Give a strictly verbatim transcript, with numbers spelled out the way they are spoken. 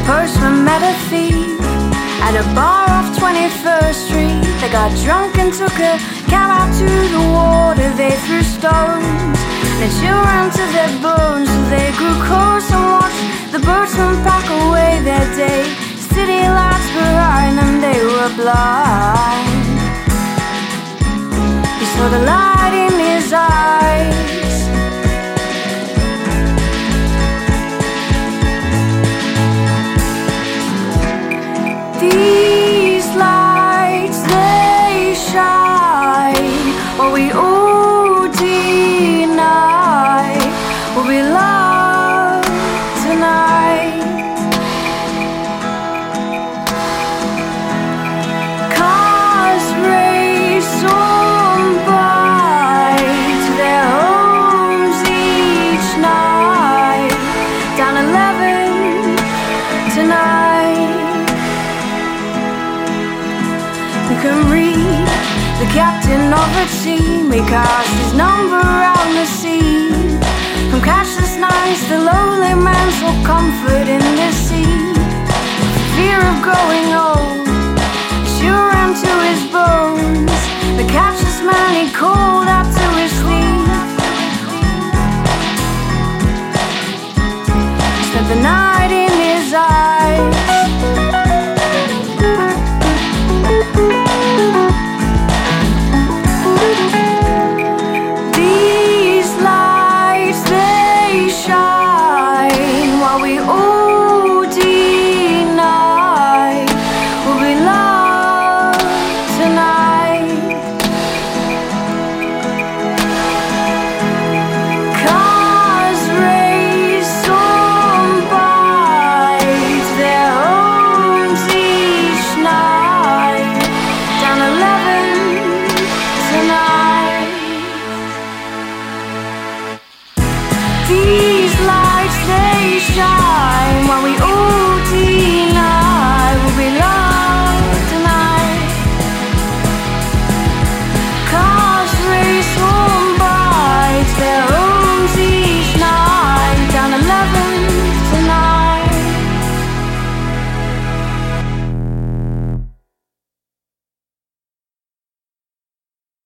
postman met a thief at a bar off twenty-first street. They got drunk and took a cab out to the water. They threw stones and children to their bones. So they grew close and watched the boatsmen pack away their day. City lights behind them, they were blind. He saw the light in his eyes. These lights, they shine while we all deny what we love tonight. Cars race on by to their homes each night. Down eleven tonight. You can read the captain of a team. We cast his number out the sea. From cashless nights, the lonely man sought comfort in the sea. Fear of growing old, sure ran to his bones. The cashless man, he called out to his thief. Spent the night in his eyes. These lights, they shine while we all